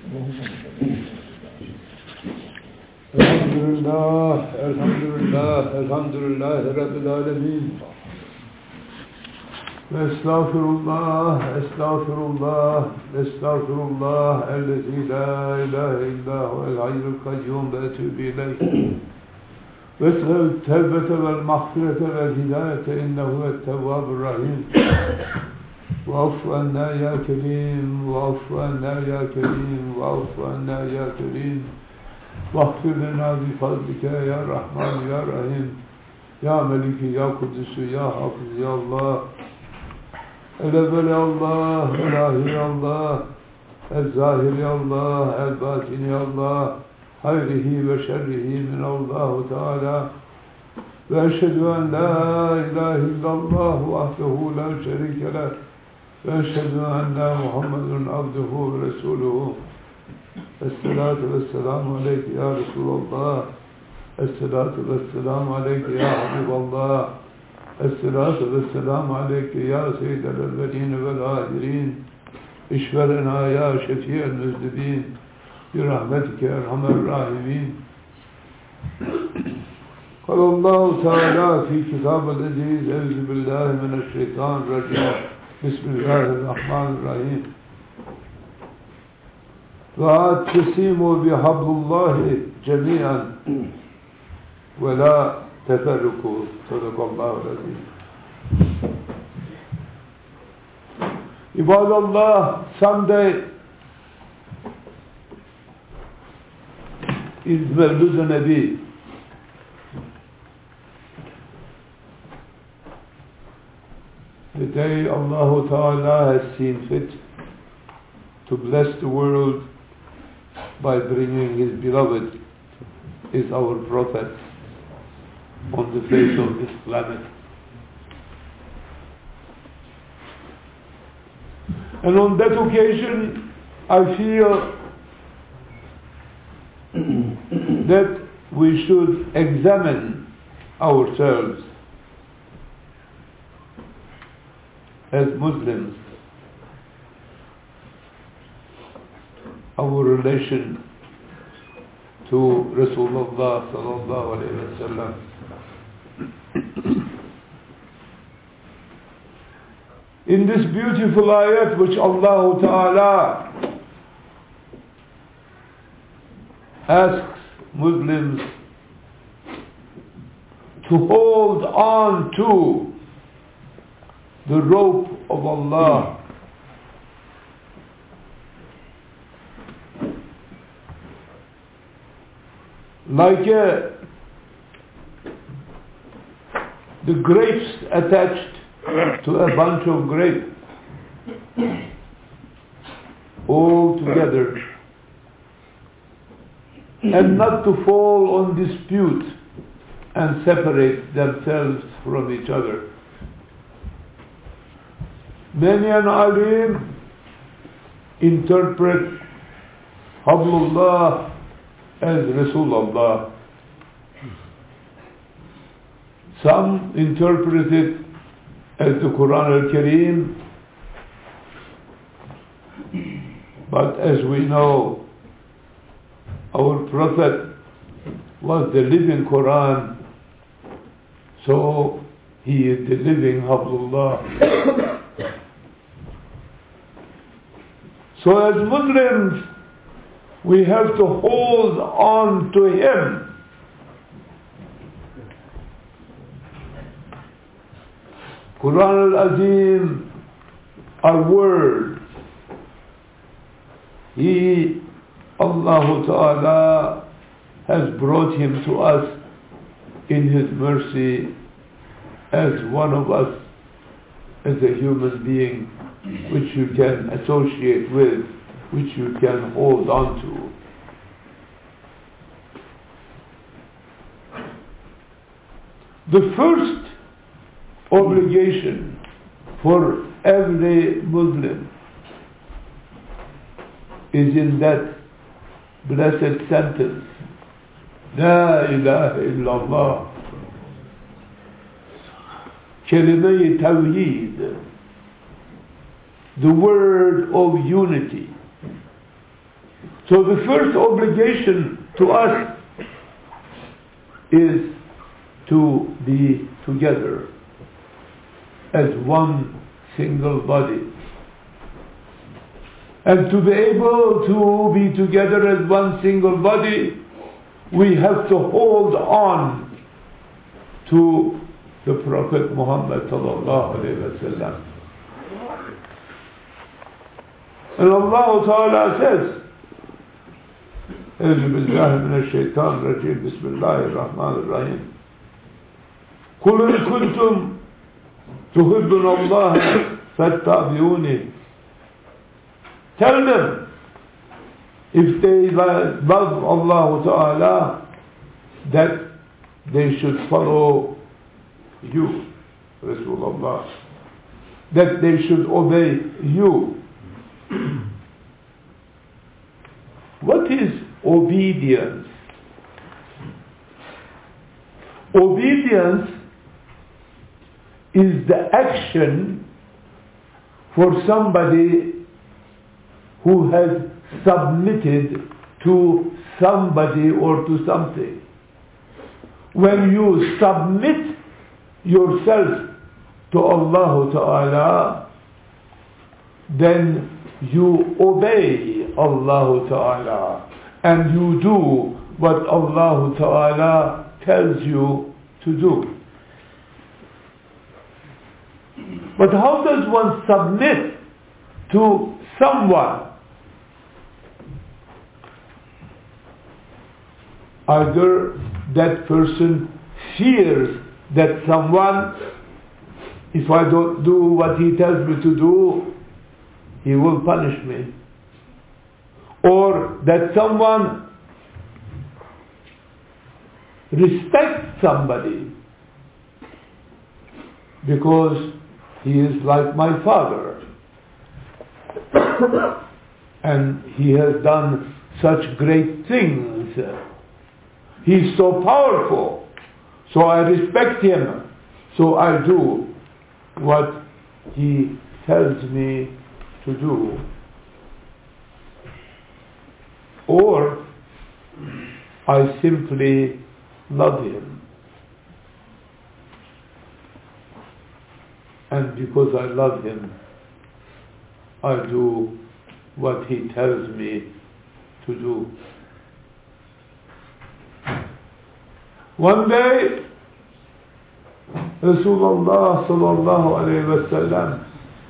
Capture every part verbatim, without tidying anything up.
Elhamdülillah, elhamdülillah, elhamdülillah Rabbil alemin. Ve estağfirullah, estağfirullah, estağfirullah, ellezî la ilahe illa huvel hayyul kayyum ve etûbü ileyh. Ve tevbete vel mağfirete vel hidayete innehu ettevvâbur rahîm. وَعَفْوَ عَنَّا يَا كَرِيمُ وَعَفْوَ عَنَّا يَا كَرِيمُ وَعَفْوَ عَنَّا يَا كَرِيمُ وَاغْفِرْ لَنَا بِفَضْلِكَ يَا رَحْمَنُ يَا رَحِيمُ يَا مَلِكِ يَا قُدُّسُ يَا حافظ يَا Allah El-evvel ya Allah, el-ahir ya Allah, el-zahir ya Allah, el-batin ya Allah, hayrihi ve şerrihi minallahu Teala ve eşhedü en la ilahe illallah vahdehu la şerike leh ve eşhedü enne Muhammedun abduhu ve resuluhu. Esselatu vesselamu aleyke ya Resulallah. Esselatu vesselamu aleyke ya Habiballah. Esselatu vesselamu aleyke ya seyyidel evvelin vel ahirin. İşverena ya şefiyel müzdibin. Birahmetike erhamer rahimin. قال الله تعالى في كتاب العزيز أعوذ بالله من الشيطان الرجيم بسم الله الرحمن الرحيم واعتصموا بحبل الله جميعا ولا تفرقوا صدق الله العظيم. Ibadallah, someday is Mevlud Nabi. The day Allah Ta'ala has seen fit to bless the world by bringing His beloved is our Prophet on the face of this planet. And on that occasion, I feel that we should examine ourselves as Muslims, our relation to Rasulullah sallallahu alayhi wa sallam. In this beautiful ayat which Allah Ta'ala asks Muslims to hold on to the rope of Allah, like a, the grapes attached to a bunch of grapes, all together, and not to fall on dispute and separate themselves from each other. Many an alim interpret Hablullah as Rasulullah. Some interpret it as the Quran al-Kareem, but as we know, our Prophet was the living Quran, so he is the living Hablullah. So as Muslims, we have to hold on to him. Quran al-Azim, our word, he, Allah Ta'ala, has brought him to us in his mercy as one of us, as a human being, which you can associate with, which you can hold on to. The first obligation for every Muslim is in that blessed sentence, La ilaha illallah, Kelime-i Tawheed, the word of unity. So the first obligation to us is to be together as one single body. And to be able to be together as one single body, we have to hold on to the Prophet Muhammad sallallahu alayhi wa sallam. And Allah Ta'ala says, أعوذ بالله من الشيطان الرجيم بسم الله الرحمن الرحيم قل إن كنتم تحبون الله فاتبعوني. Tell them, if they love Allah Ta'ala, that they should follow you, Rasulullah, that they should obey you. What is obedience? Obedience is the action for somebody who has submitted to somebody or to something. When you submit yourself to Allah Ta'ala, then you obey Allah Ta'ala and you do what Allah Ta'ala tells you to do. But how does one submit to someone? Either that person fears that someone, if I don't do what he tells me to do, he will punish me. Or that someone respects somebody because he is like my father and he has done such great things. He's so powerful, so I respect him, so I do what he tells me to do. Or I simply love him, and because I love him, I do what he tells me to do. One day, Rasulullah sallallahu alayhi wa sallam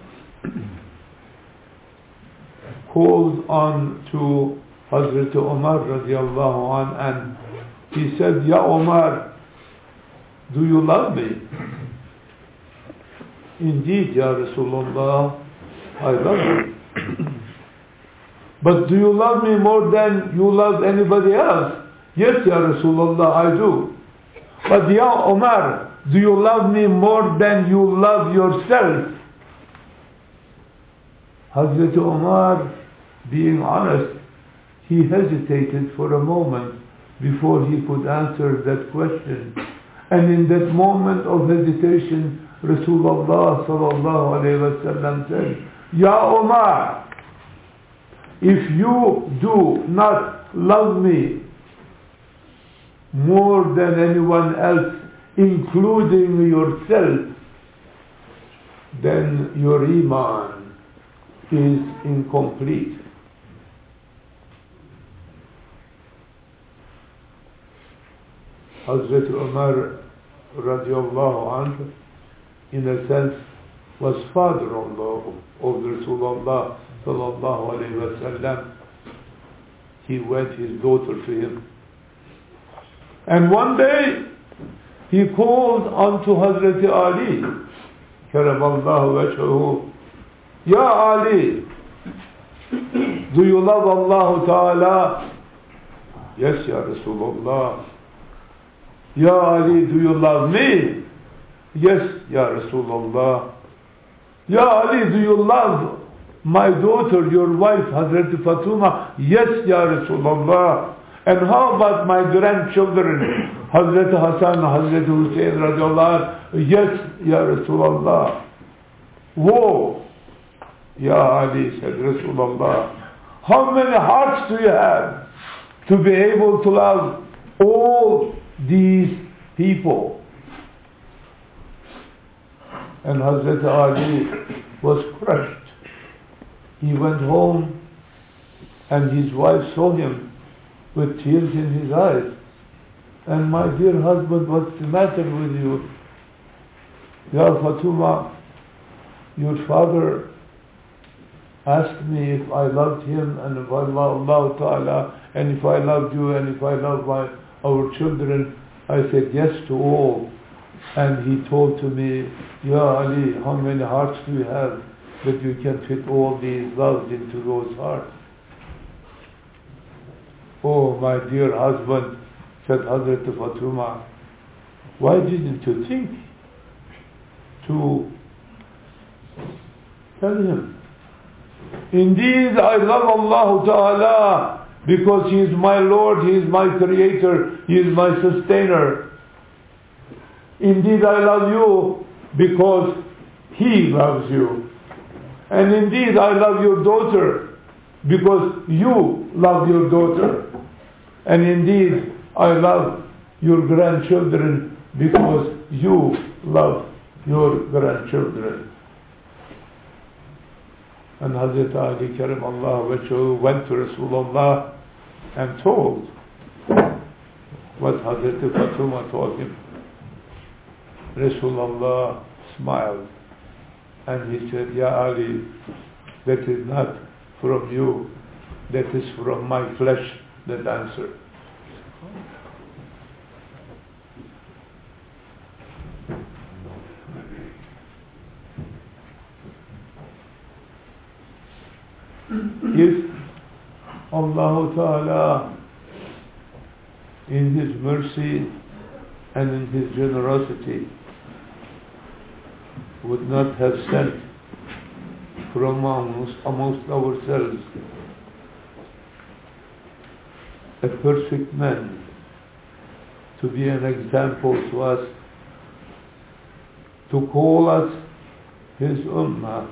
called on to Hazrat Umar radiallahu an, and he said, Ya Umar, do you love me? Indeed, Ya Rasulullah, I love you. But do you love me more than you love anybody else? Yes, Ya Rasulullah, I do. But Ya Umar, do you love me more than you love yourself? Hazrat Umar, being honest, he hesitated for a moment before he could answer that question. And in that moment of hesitation, Rasulullah sallallahu alayhi wa sallam said, Ya Umar, if you do not love me more than anyone else, including yourself, then your iman is incomplete. Hazrat Umar radiallahu anhu, in a sense, was father-in-law of Rasulullah sallallahu alayhi wa sallam. He wed his daughter to him. And one day, he called unto Hazrat Ali, karamallahu wajhahu, Ya Ali, do you love Allah Ta'ala? Yes, Ya Rasulullah. Ya Ali, do you love me? Yes, Ya Rasulullah. Ya Ali, do you love my daughter, your wife, Hazrat Fatuma? Yes, Ya Rasulullah. And how about my grandchildren, Hazrat Hassan, Hazrat Hussein, radiallahu anhu? Yes, Ya Rasulullah. Whoa, Ya Ali, said Rasulullah. how many hearts do you have to be able to love all these people? And Hazrat Ali was crushed. He went home and his wife saw him with tears in his eyes. And my dear husband, what's the matter with you? Ya Fatuma, your father asked me if I loved him and if I loved Allah Ta'ala and if I loved you and if I loved my, our children. I said yes to all. And he told to me, Ya Ali, how many hearts do you have that you can fit all these loves into those hearts? Oh, my dear husband, said Hazrat Fatuma, why didn't you think to tell him, indeed I love Allah Ta'ala because He is my Lord, He is my Creator, He is my Sustainer. Indeed I love you because He loves you. And indeed I love your daughter because you love your daughter. And indeed I love your grandchildren because you love your grandchildren. And Hazrat Ali Karim Allah Wajhu went to Rasulullah and told what Hazrat Fatuma told him. Rasulullah smiled and he said, Ya Ali, that is not from you, that is from my flesh that answered. If Allah Ta'ala in His mercy and in His generosity would not have sent from amongst, amongst ourselves a perfect man to be an example to us, to call us His Ummah.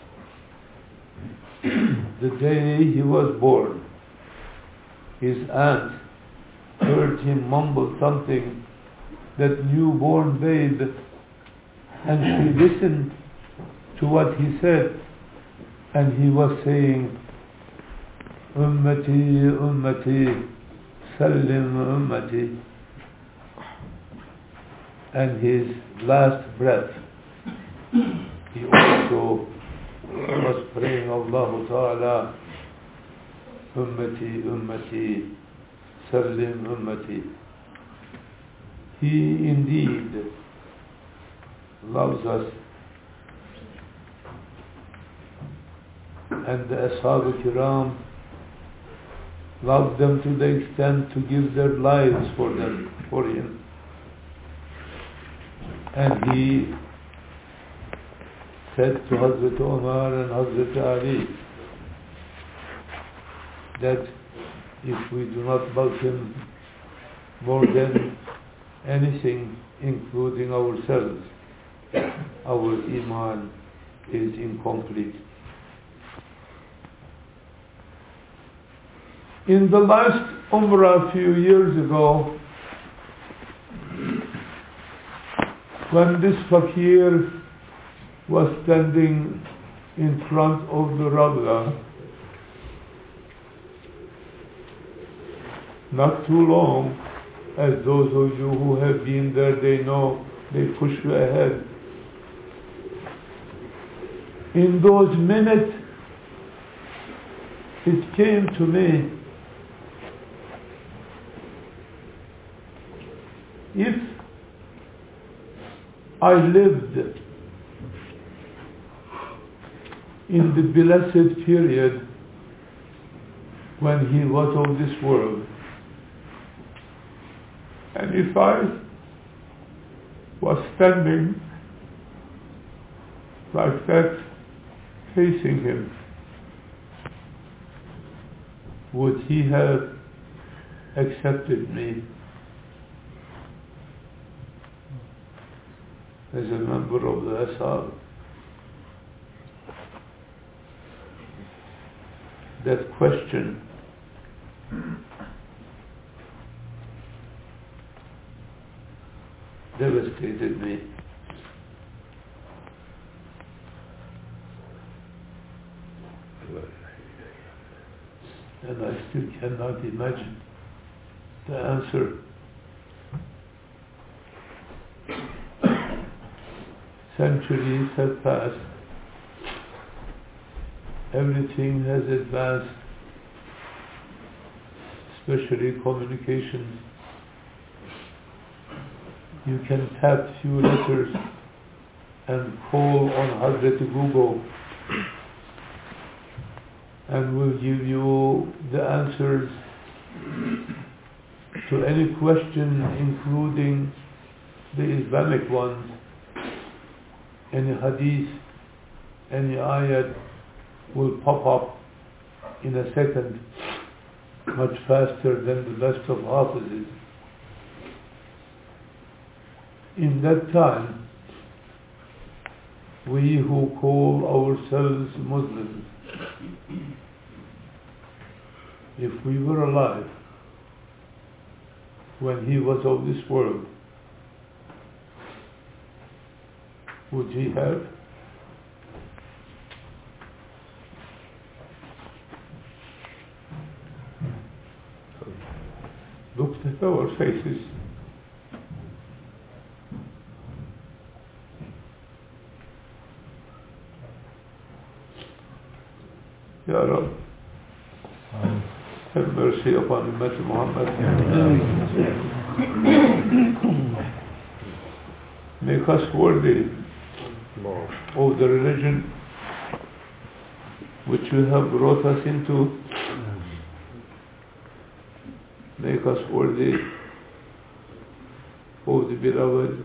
The day he was born, his aunt heard him mumble something, that newborn babe, and she listened to what he said, and he was saying, Ummati, Ummati, Sallim Ummati. And his last breath, he also was praying Allah Ta'ala, Ummati, Ummati, Sallim Ummati. He indeed loves us. And the Ashab Kiram loved them to the extent to give their lives for them, for him. And he said to Hazrat Umar and Hazrat Ali that if we do not love him more than anything, including ourselves, our Iman is incomplete. In the last Umrah a few years ago, when this fakir was standing in front of the Rawdah, not too long, as those of you who have been there, they know, they push you ahead. In those minutes, it came to me, if I lived in the blessed period when he was of this world, and if I was standing like that, facing him, would he have accepted me as a member of the Ashab? that question devastated me. And I still cannot imagine the answer. Centuries have passed. Everything has advanced, especially communications. You can tap few letters and call on Hazrat Google, and will give you the answers to any question, including the Islamic ones. Any hadith, any ayat will pop up in a second, much faster than the best of hafizes. In that time, we who call ourselves Muslims, if we were alive when he was of this world, would he have? Looked at our faces. Ya Rab, have mercy upon Ummah Muhammad. Make us worthy of the religion which you have brought us into. Make us worthy of the beloved,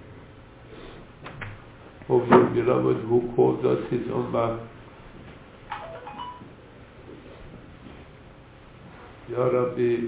of your beloved who called us his ummah. Ya Rabbi,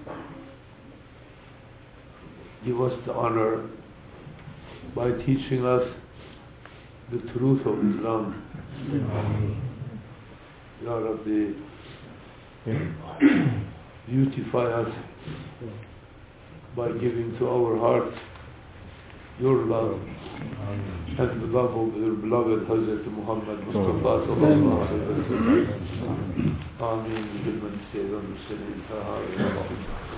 give us the honor by teaching us the truth of Islam. Ya Rabbi, beautify us by giving to our hearts your love and the love of your beloved Hazrat Muhammad Mustafa sallallahu alaihi wasallam. Ameen. Bihurmat Sayyidina Muslim Taha.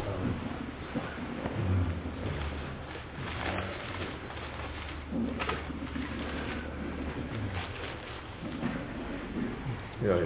Yeah.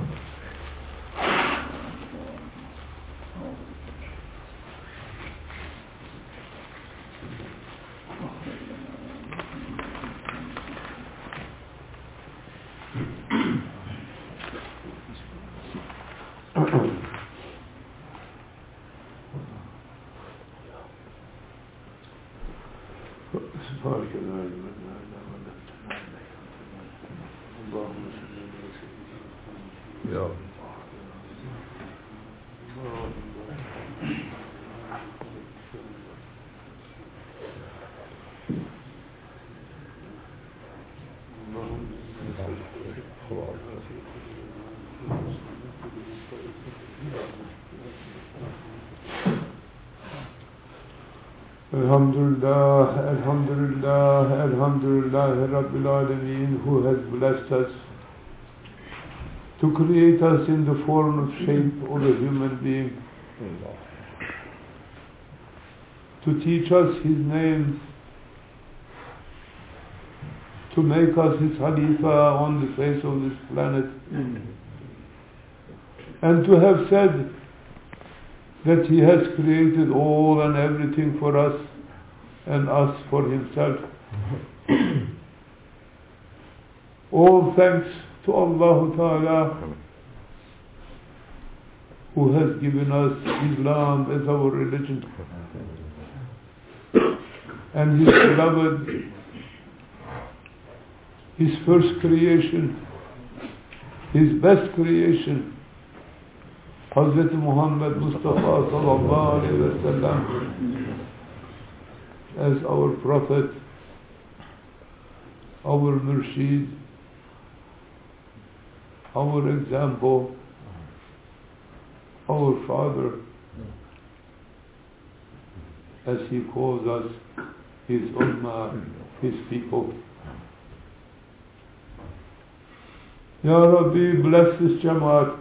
Alhamdulillah, Alhamdulillah, Alhamdulillah, Rabbil Alameen, who has blessed us to create us in the form of shape of a human being, to teach us his name, to make us his Khalifa on the face of this planet, and to have said that he has created all and everything for us and us for himself. All thanks to Allah Ta'ala, who has given us Islam as our religion, and his beloved, his first creation, his best creation, Hazrat Muhammad Mustafa sallallahu alayhi wa sallam, as our prophet, our murshid, our example, our Father, as He calls us, His Ummah, His people. Ya Rabbi, bless this Jamaat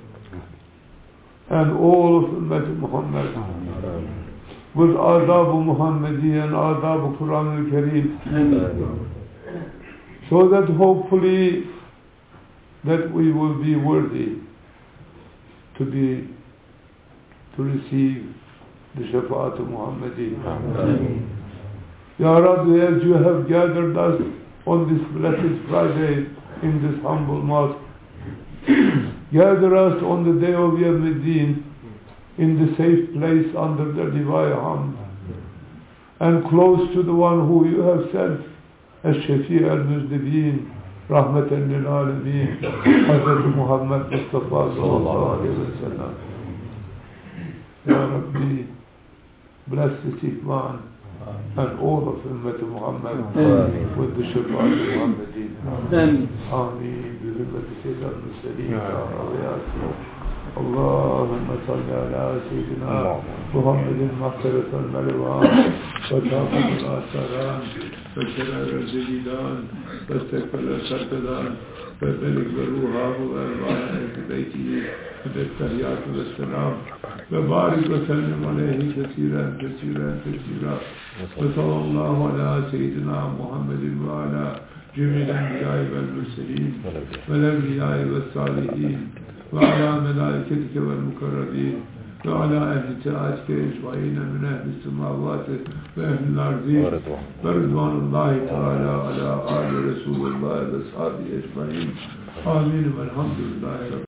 and all of Ummah Muhammad with Adab Muhammadi and Adab Quran al-Kareem, so that hopefully that we will be worthy to be to receive the Shafa'at Muhammadi. Ya Rabbi, as you have gathered us on this blessed Friday in this humble mosque, gather us on the day of Yawm al-Din in the safe place under the divine Hamd, and close to the one who you have sent as Shafi al-Muzdabeen, Rahmatan lil Alameen, Hazrat Muhammad Mustafa sallallahu alayhi wa sallam. Ya Rabbi, bless this Iman and all of Ummah Muhammad with the Shafa al-Muhammadeen. Ameen. بذمة سيد المرسلين وآياته. اللهم صل على سيدنا محمد مغفرة الملوان وتعظم الآثاران وشرار الجديدان واستكبر السرطدان وبلغ بروحه وأرواح أهل بيته بالتحيات والسلام وبارك وسلم عليه كثيرا كثيرا كثيرا وصلى الله على سيدنا محمد وعلى جميع الأنبياء والمرسلين والأنبياء والصالحين وعلى ملائكتك والمقربين وعلى أهل طاعتك أجمعين من أهل السماوات وأهل الأرض ورضوان الله تعالى على آل رسول الله وأصحابه أجمعين. آمين والحمد لله رب